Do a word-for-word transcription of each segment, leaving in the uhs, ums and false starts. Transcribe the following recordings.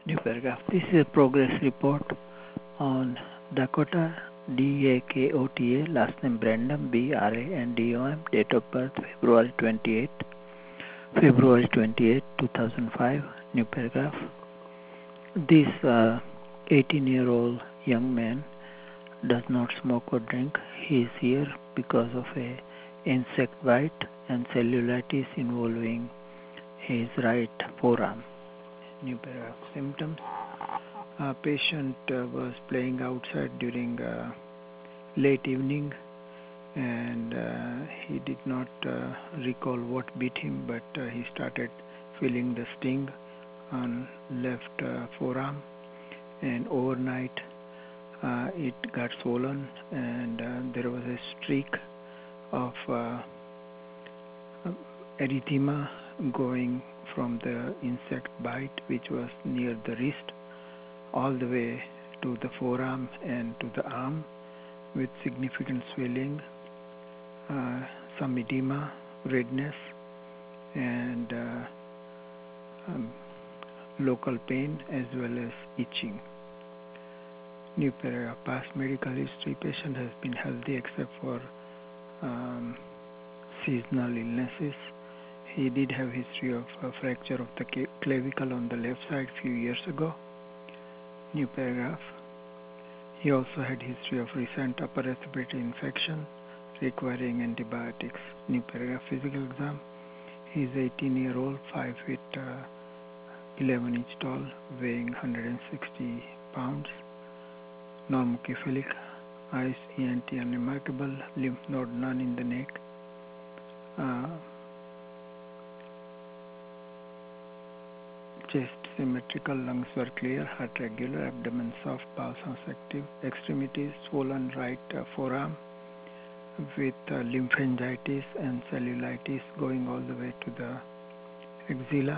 New paragraph. This is a progress report on Dakota, D A K O T A, last name Brandom, B R A N D O M, date of birth February twenty-eighth, February twenty-eighth, two thousand five. New paragraph. This uh, eighteen-year-old young man does not smoke or drink. He is here because of a insect bite and cellulitis involving his right forearm. New paragraph. Symptoms. A patient uh, was playing outside during uh, late evening, and uh, he did not uh, recall what beat him, but uh, he started feeling the sting on left uh, forearm, and overnight uh, it got swollen, and uh, there was a streak of uh, erythema going from the insect bite, which was near the wrist, all the way to the forearm and to the arm, with significant swelling, uh, some edema, redness, and uh, um, local pain as well as itching. New paragraph. Past medical history. Patient has been healthy except for um, seasonal illnesses. He did have history of a fracture of the clavicle on the left side few years ago. New paragraph. He also had history of recent upper respiratory infection requiring antibiotics. New paragraph. Physical exam. He is eighteen year old, five feet uh, eleven inch tall, weighing one hundred sixty pounds. Normocephalic. Eyes, E N T unremarkable. Lymph node none in the neck. Uh, chest symmetrical, lungs were clear, heart regular, abdomen soft, bowels active, extremities swollen right uh, forearm with uh, lymphangitis and cellulitis going all the way to the axilla.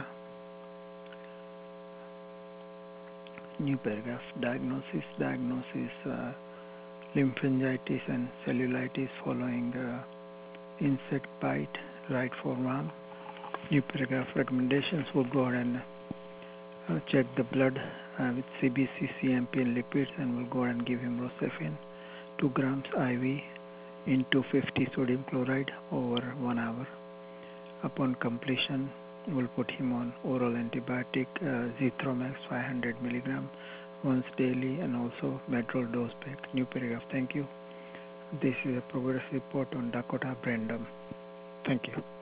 New paragraph. Diagnosis. Diagnosis. Uh, lymphangitis and cellulitis following uh, insect bite, right forearm. New paragraph. Recommendations. We'll go ahead and uh, check the blood uh, with C B C, C M P, and lipids, and we'll go ahead and give him Rocephin, two grams I V into fifty sodium chloride over one hour. Upon completion, we'll put him on oral antibiotic uh, Zithromax five hundred milligram once daily, and also Medrol dose pack. New paragraph. Thank you. This is a progress report on Dakota Brandom. Thank you.